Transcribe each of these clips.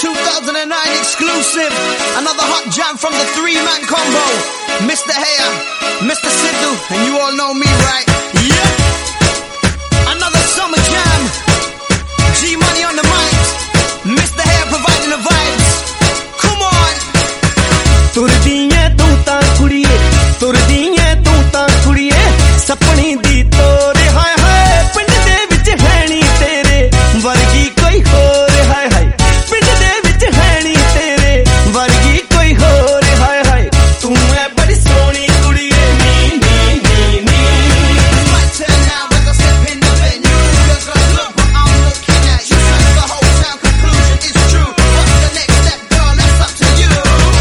2009 exclusive. Another hot jam from the three-man combo. Mr. Haya, Mr. Sidhu, and you all know me, right? Yep. Another summer jam. G-Money on the mic. Mr. Haya providing the vibes. Come on. तुरदीए तू तां कुड़िए, तुरदीए तू तां कुड़िए, सपनी दी तोरे हाय हाय, पिंड दे विच है नी तेरे वर्गी कोई होर हाय हाय, पिंड दे विच है नी तेरे वर्गी कोई होर हाय हाय, तू है बड़ी सोहनी कुड़िए नी नी नी नी। My turn now as I step in the venue. The girls look what I'm looking at. You said the whole town conclusion is true. What's the next step, girl? That's up to you.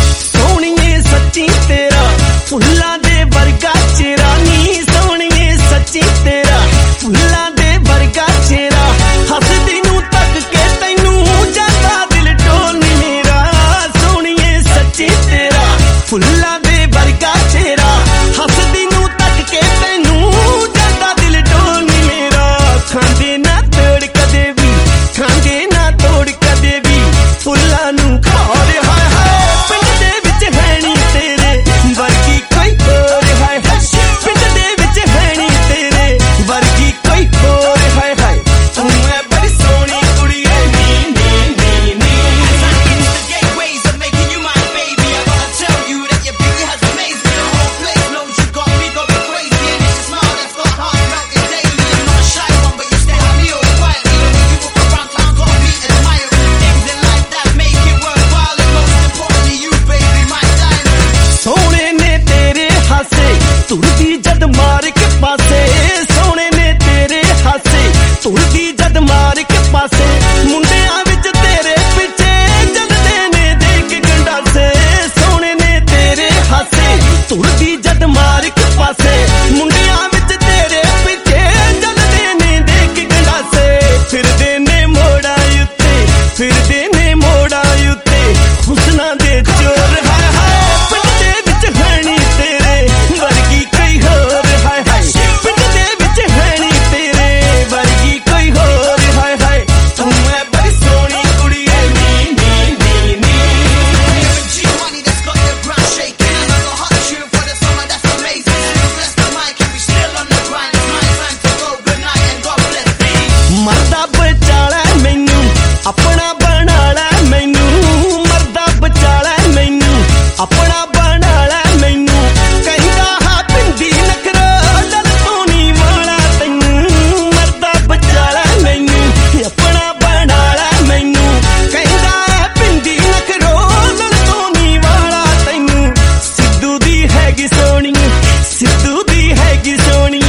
सोहणीए सच्ची तेरा फुल्लां दे वर्गा चेहरा नी, सोहणीए सच्ची तेरा फुल्लां दे वर्गा चेहरा, हसदी नूं तक के तैनू जांदा दिल डोल नी मेरा, सोहणीए सच्ची तेरा फुल्लां दे वर्गा चेहरा, हसदी नूं तक के तैनू जांदा दिल डोल नी मेरा, खांदे ना तोड़ कदे भी, खांदे ना तोड़ कदे भी, फुल्लां नूं खार हाय हाय, पिंड दे विच है नी तेरे वर्गी कोई होर हाय हाय, पिंड दे विच है नी तेरे वर्गी कोई होर हाय हाय, तू है बड़ी सोहनी कुड़िए नी नी नी नी। Instigate ways of making you my baby. I gotta tell you that your beauty has amazed me. The whole place knows you got me going crazy. And it's your smile that's got hearts melting daily. You're not a shy one, but you stay on me all quietly. The way you walk around town got me admiring. Things in life that make it worthwhile. And most importantly, you baby, my diamond. सोहणे ने तेरे हासे तुरदी जद मार के पासे, सोहणे ने तेरे हासे तुरदी जद मार के पासे, मुंडियां विच तेरे पिछे जलदे ने देख गंडासे, सोहणे ने तेरे हासे तुरदी जद मार के पासे, मुंडियां विच तेरे पिछे जलदे ने देख गंडासे, फिरदे ने मोड़ा उत्ते, फिरदे ने मोड़ा उत्ते, हुस्ना दे चोर हाय हाय, पिंड दे विच है नी तेरे वर्गी कोई होर हाय हाय, पिंड दे विच है नी तेरे वर्गी कोई होर हाय हाय, तू है बड़ी सोहनी कुड़िए नी नी नी नी। G-Money that's got the ground shaking. Another hot tune for the summer that's amazing. Still bless the mic and we still on the grind. It's my time to go. Good night and God bless me. मरदा बचाला मैनू अपना बना लै, मैनू मरदा बचाला मैनू अपना बना लै, मैनू कहंदा हा पिंडी नखरा लल तोनी वाला, तैनू मरदा बचाला मैनू अपना बना लै, मैनू कहंदा है पिंडी नखरो लल तोनी वाला, तैनू सिद्धू दी हैगी सोहणी, सिद्धू दी हैगी सोहणी,